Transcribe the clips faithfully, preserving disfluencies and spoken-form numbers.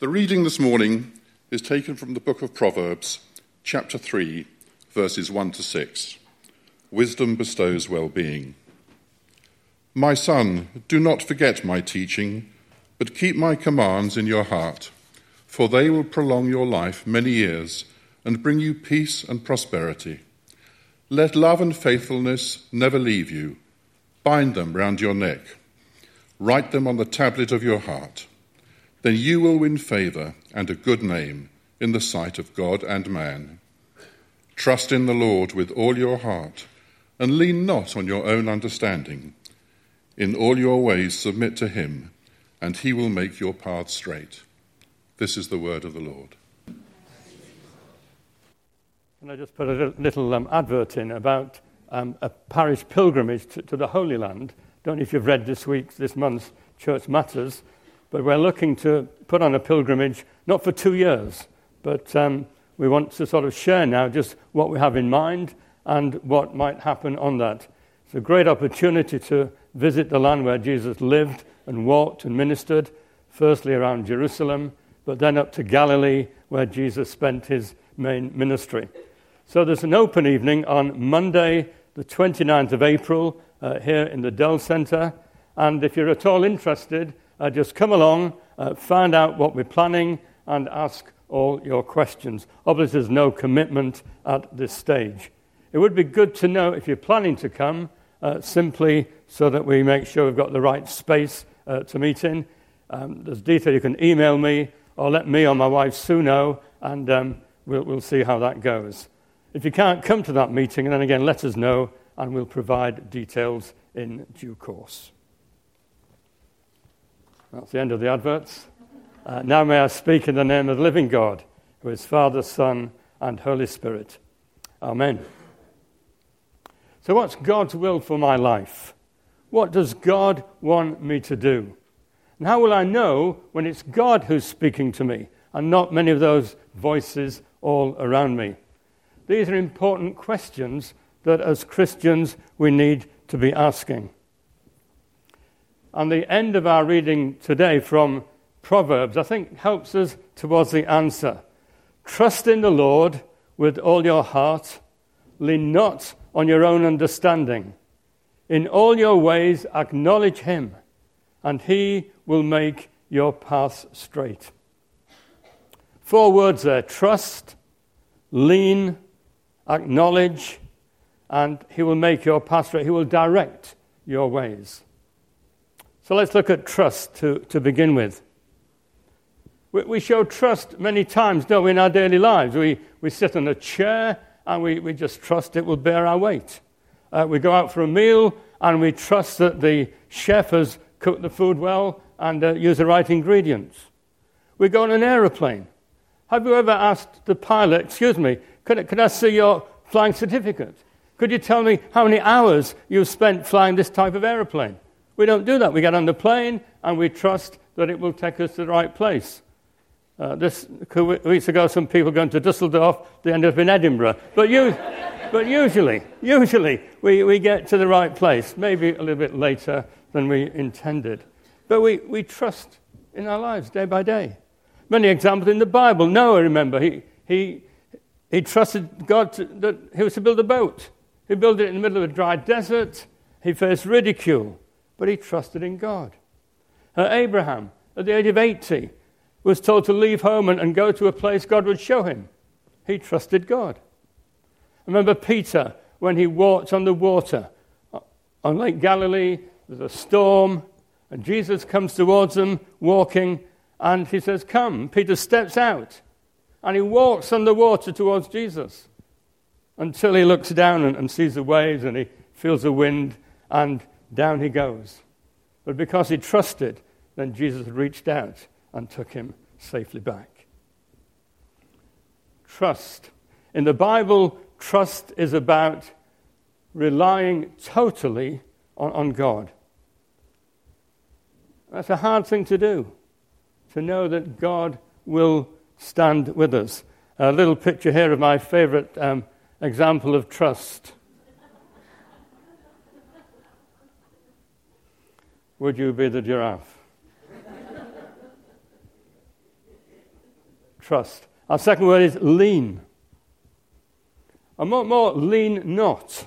The reading this morning is taken from the book of Proverbs, chapter three, verses one to six. Wisdom bestows well-being. My son, do not forget my teaching, but keep my commands in your heart, for they will prolong your life many years and bring you peace and prosperity. Let love and faithfulness never leave you. Bind them round your neck. Write them on the tablet of your heart. Then you will win favour and a good name in the sight of God and man. Trust in the Lord with all your heart, and lean not on your own understanding. In all your ways submit to him, and he will make your paths straight. This is the word of the Lord. And I just put a little, little um, advert in about um, a parish pilgrimage to, to the Holy Land. Don't know if you've read this week's, this month's Church Matters, but we're looking to put on a pilgrimage, not for two years, but um, we want to sort of share now just what we have in mind and what might happen on that. It's a great opportunity to visit the land where Jesus lived and walked and ministered, firstly around Jerusalem, but then up to Galilee, where Jesus spent his main ministry. So there's an open evening on Monday, the twenty-ninth of April, uh, here in the Dell Centre, and if you're at all interested, Uh, just come along, uh, find out what we're planning, and ask all your questions. Obviously, there's no commitment at this stage. It would be good to know if you're planning to come, uh, simply so that we make sure we've got the right space uh, to meet in. Um, there's detail. You can email me or let me or my wife Sue know, and um, we'll, we'll see how that goes. If you can't come to that meeting, then again, let us know, and we'll provide details in due course. That's the end of the adverts. Uh, now may I speak in the name of the living God, who is Father, Son, and Holy Spirit. Amen. So what's God's will for my life? What does God want me to do? And how will I know when it's God who's speaking to me and not many of those voices all around me? These are important questions that as Christians we need to be asking. And the end of our reading today from Proverbs, I think, helps us towards the answer. Trust in the Lord with all your heart. Lean not on your own understanding. In all your ways acknowledge him, and he will make your paths straight. Four words there: trust, lean, acknowledge, and he will make your path straight. He will direct your ways. So let's look at trust to, to begin with. We, we show trust many times, don't we, in our daily lives. We, we sit on a chair and we, we just trust it will bear our weight. Uh, we go out for a meal and we trust that the chef has cooked the food well and uh, used the right ingredients. We go on an aeroplane. Have you ever asked the pilot, excuse me, could I, could I see your flying certificate? Could you tell me how many hours you've spent flying this type of aeroplane? We don't do that. We get on the plane and we trust that it will take us to the right place. Uh, this two weeks ago, some people going to Dusseldorf, they ended up in Edinburgh. But you, but usually, usually we, we get to the right place, maybe a little bit later than we intended. But we, we trust in our lives day by day. Many examples in the Bible. Noah, remember, he he he trusted God to, that he was to build a boat. He built it in the middle of a dry desert. He faced ridicule. But he trusted in God. Uh, Abraham, at the age of eighty, was told to leave home and, and go to a place God would show him. He trusted God. Remember Peter, when he walked on the water on Lake Galilee, there's a storm, and Jesus comes towards them walking, and he says, come. Peter steps out, and he walks on the water towards Jesus until he looks down and, and sees the waves, and he feels the wind, and down he goes. But because he trusted, then Jesus reached out and took him safely back. Trust. In the Bible, trust is about relying totally on, on God. That's a hard thing to do, to know that God will stand with us. A little picture here of my favorite um, example of trust. Would you be the giraffe? trust. Our second word is lean. And more, more lean not.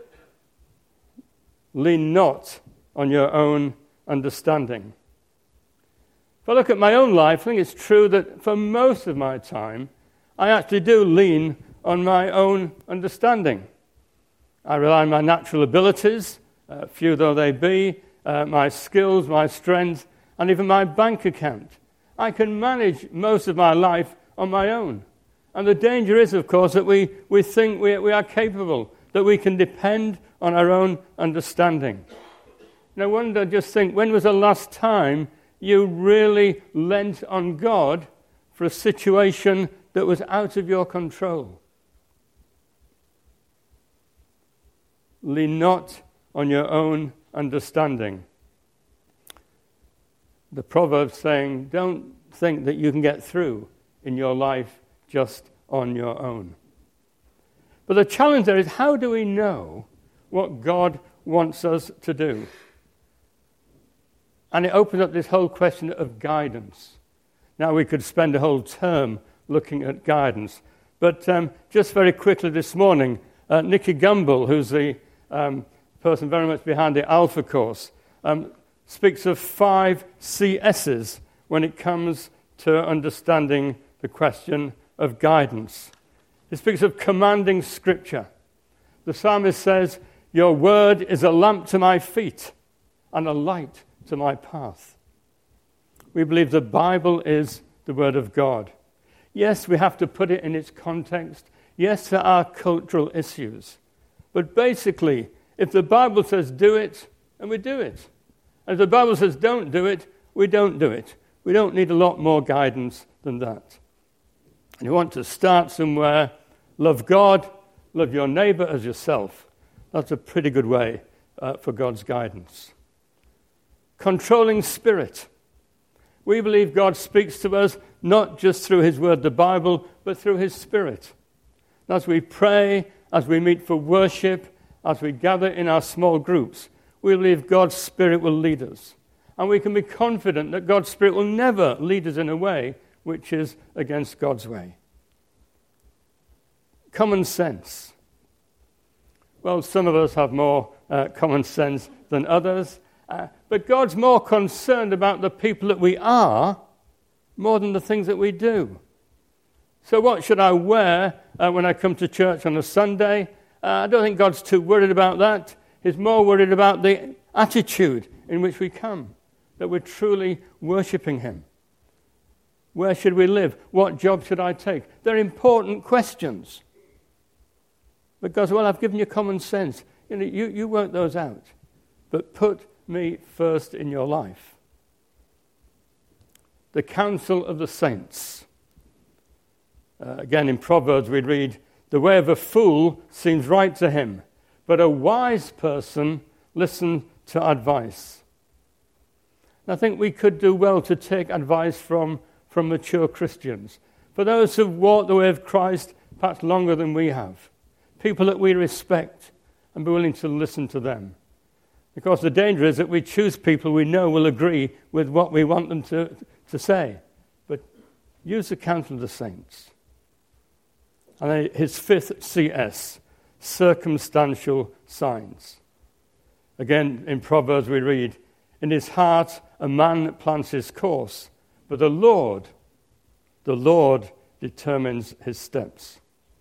Lean not on your own understanding. If I look at my own life, I think it's true that for most of my time, I actually do lean on my own understanding. I rely on my natural abilities, uh, few though they be, uh, my skills, my strength, and even my bank account. I can manage most of my life on my own. And the danger is, of course, that we, we think we, we are capable, that we can depend on our own understanding. No wonder, just think, when was the last time you really lent on God for a situation that was out of your control? Lean not on your own understanding. The proverb saying, don't think that you can get through in your life just on your own. But the challenge there is, how do we know what God wants us to do? And it opens up this whole question of guidance. Now, we could spend a whole term looking at guidance. But um, just very quickly this morning, uh, Nicky Gumbel, who's the um, person very much behind the Alpha course, um, speaks of five C S's when it comes to understanding the question of guidance. He speaks of commanding Scripture. The psalmist says, your word is a lamp to my feet and a light to my path. We believe the Bible is the Word of God. Yes, we have to put it in its context. Yes, there are cultural issues. But basically, if the Bible says do it, then we do it. And if the Bible says don't do it, we don't do it. We don't need a lot more guidance than that. And you want to start somewhere, love God, love your neighbor as yourself. That's a pretty good way uh, for God's guidance. Controlling spirit. We believe God speaks to us not just through his word, the Bible, but through his Spirit. And as we pray, as we meet for worship, as we gather in our small groups, we believe God's Spirit will lead us. And we can be confident that God's Spirit will never lead us in a way which is against God's way. Common sense. Well, some of us have more uh, common sense than others. Uh, but God's more concerned about the people that we are more than the things that we do. So what should I wear uh, when I come to church on a Sunday? Uh, I don't think God's too worried about that. He's more worried about the attitude in which we come, that we're truly worshipping him. Where should we live? What job should I take? They're important questions. But God says, well, I've given you common sense. You know, you, you work those out. But put me first in your life. The counsel of the saints. Uh, again, in Proverbs we read, the way of a fool seems right to him, but a wise person listens to advice. And I think we could do well to take advice from, from mature Christians. For those who've walked the way of Christ perhaps longer than we have. People that we respect and be willing to listen to them. Because the danger is that we choose people we know will agree with what we want them to, to say. But use the counsel of the saints. And his fifth C S, circumstantial signs. Again, in Proverbs we read, in his heart a man plans his course, but the Lord, the Lord determines his steps.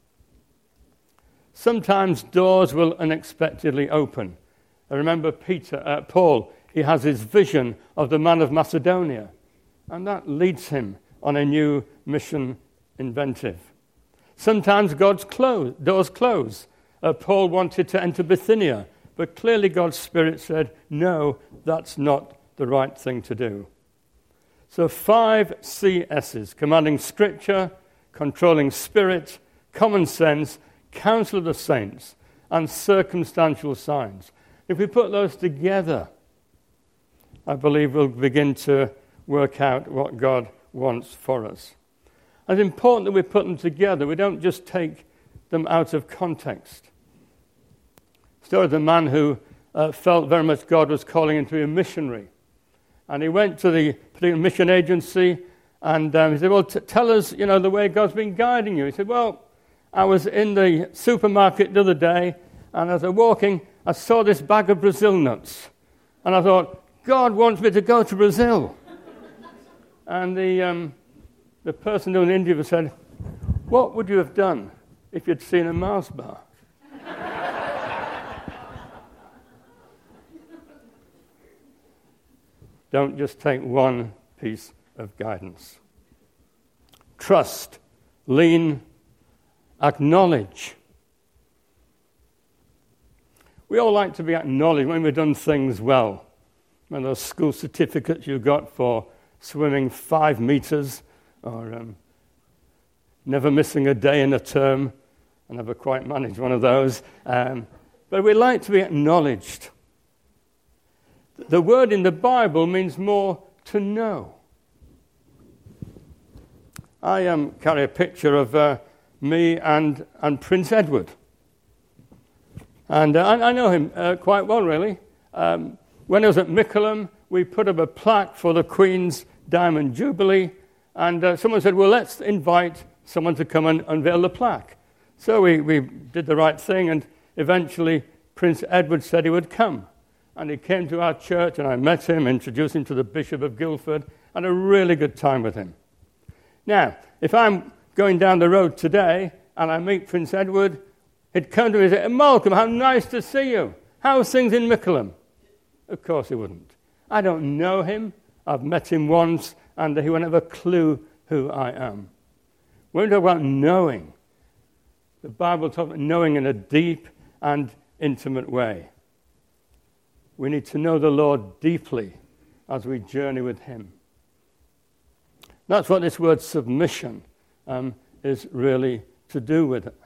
Sometimes doors will unexpectedly open. I remember Peter, uh, Paul, he has his vision of the man of Macedonia, and that leads him on a new mission inventive. Sometimes God's close, doors close. Uh, Paul wanted to enter Bithynia, but clearly God's Spirit said, no, that's not the right thing to do. So five C S's, commanding Scripture, controlling spirit, common sense, counsel of the saints, and circumstantial signs. If we put those together, I believe we'll begin to work out what God wants for us. It's important that we put them together. We don't just take them out of context. Story of the man who uh, felt very much God was calling him to be a missionary. And he went to the particular mission agency, And um, he said, well, t- tell us, you know, the way God's been guiding you. He said, well, I was in the supermarket the other day, and as I was walking, I saw this bag of Brazil nuts. And I thought, God wants me to go to Brazil. And the um, the person doing the interview said, what would you have done if you'd seen a Mars bar? Don't just take one piece of guidance. Trust, lean, acknowledge. We all like to be acknowledged when we've done things well. When those school certificates you got for swimming five meters, or um, never missing a day in a term. I never quite managed one of those. Um, but we like to be acknowledged. The word in the Bible means more to know. I um, carry a picture of uh, me and, and Prince Edward. And uh, I, I know him uh, quite well, really. Um, when I was at Mickleham, we put up a plaque for the Queen's Diamond Jubilee, and uh, someone said, well, let's invite someone to come and unveil the plaque. So we, we did the right thing, and eventually Prince Edward said he would come. And he came to our church, and I met him, introduced him to the Bishop of Guildford, and a really good time with him. Now, if I'm going down the road today, and I meet Prince Edward, he'd come to me and say, Malcolm, how nice to see you. How's things in Mickleham? Of course he wouldn't. I don't know him. I've met him once, and he won't have a clue who I am. When we talk about knowing, the Bible talks about knowing in a deep and intimate way. We need to know the Lord deeply as we journey with him. That's what this word submission um, is really to do with it.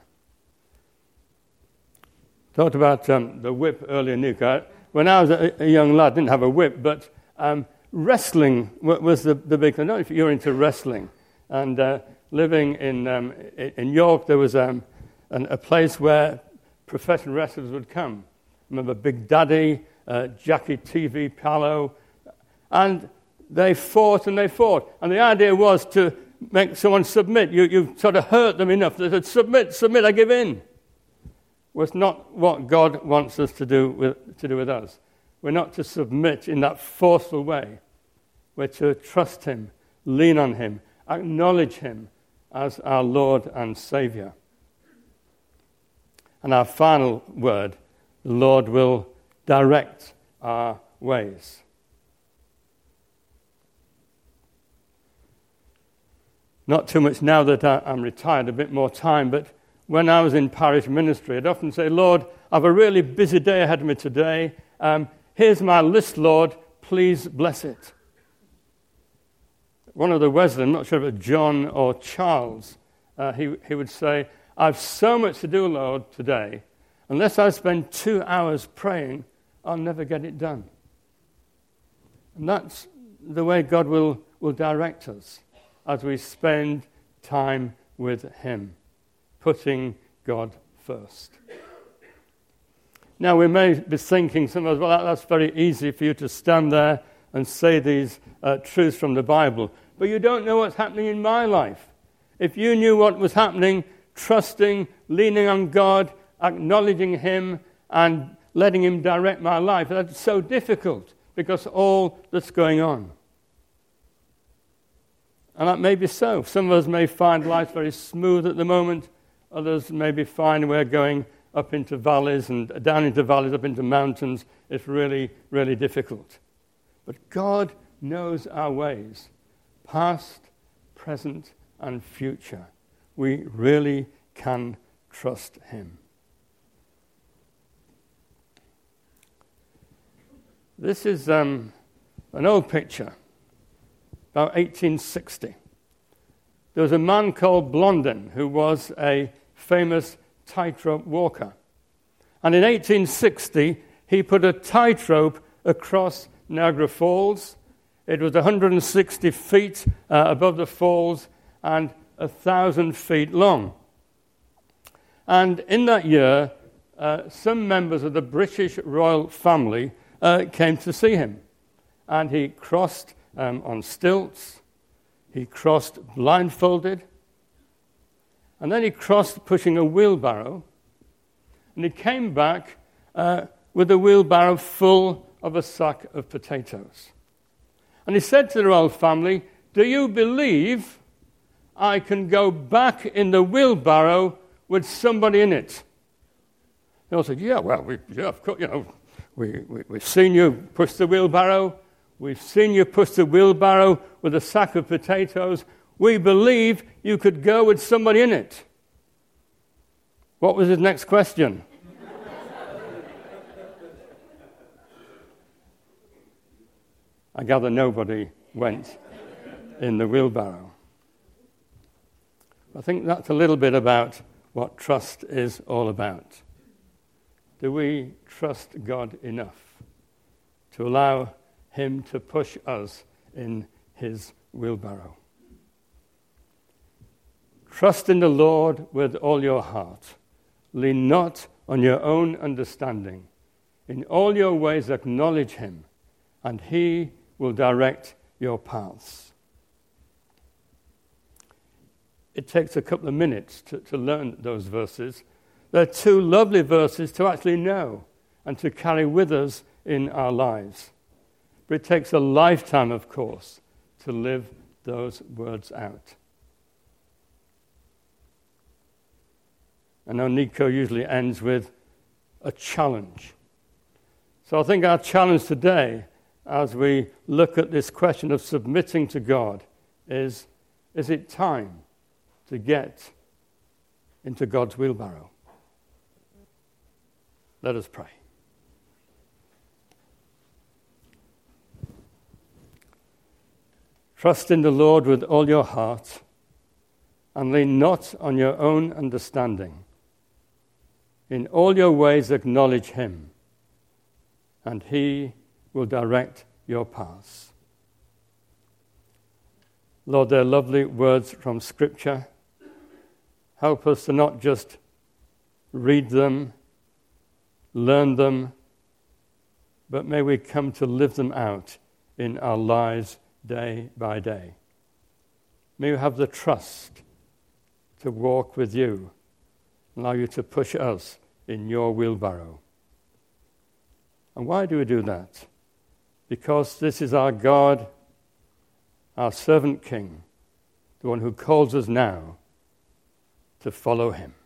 Talked about um, the whip earlier, Nico. When I was a, a young lad, I didn't have a whip, but um, wrestling was the, the big thing. I don't know if you're into wrestling. And uh, living in um, in York, there was um, an, a place where professional wrestlers would come. I remember Big Daddy, uh, Jackie T V Pallo, and they fought and they fought. And the idea was to make someone submit. You, you sort of hurt them enough. They said, submit, submit, I give in. Well, it's not what God wants us to do with, to do with us. We're not to submit in that forceful way. We're to trust him, lean on him, acknowledge him as our Lord and Savior. And our final word, the Lord will direct our ways. Not too much now that I'm retired, a bit more time, but when I was in parish ministry, I'd often say, Lord, I have a really busy day ahead of me today. Um, here's my list, Lord. Please bless it. One of the Wesleyan, I'm not sure if it was John or Charles, uh, he, he would say, I've so much to do, Lord, today. Unless I spend two hours praying, I'll never get it done. And that's the way God will, will direct us as we spend time with him, putting God first. Now, we may be thinking, some of us, well, that's very easy for you to stand there and say these uh, truths from the Bible, but you don't know what's happening in my life. If you knew what was happening, trusting, leaning on God, acknowledging him, and letting him direct my life, that's so difficult because all that's going on. And that may be so. Some of us may find life very smooth at the moment. Others may be fine. We're going up into valleys and down into valleys, up into mountains. It's really, really difficult. But God knows our ways, past, present, and future. We really can trust him. This is um, an old picture, about eighteen sixty. There was a man called Blondin who was a famous tightrope walker. And in eighteen sixty, he put a tightrope across Niagara Falls. It was one hundred sixty feet uh, above the falls and one thousand feet long. And in that year, uh, some members of the British royal family uh, came to see him. And he crossed um, on stilts. He crossed blindfolded, and then he crossed pushing a wheelbarrow, and he came back uh, with a wheelbarrow full of a sack of potatoes. And he said to the royal family, "Do you believe I can go back in the wheelbarrow with somebody in it?" They all said, "Yeah, well, we, yeah, of course, you know, we, we, we've seen you push the wheelbarrow. We've seen you push the wheelbarrow with a sack of potatoes. We believe you could go with somebody in it." What was his next question? I gather nobody went in the wheelbarrow. I think that's a little bit about what trust is all about. Do we trust God enough to allow him to push us in his wheelbarrow? Trust in the Lord with all your heart. Lean not on your own understanding. In all your ways acknowledge him, and he will direct your paths. It takes a couple of minutes to, to learn those verses. They're two lovely verses to actually know and to carry with us in our lives. But it takes a lifetime, of course, to live those words out. I know Nico usually ends with a challenge. So I think our challenge today, as we look at this question of submitting to God, is, is it time to get into God's wheelbarrow? Let us pray. Trust in the Lord with all your heart, and lean not on your own understanding. In all your ways acknowledge him, and he will direct your paths. Lord, they're lovely words from Scripture. Help us to not just read them, learn them, but may we come to live them out in our lives day by day. May we have the trust to walk with you, allow you to push us in your wheelbarrow. And why do we do that? Because this is our God, our servant King, the one who calls us now to follow him.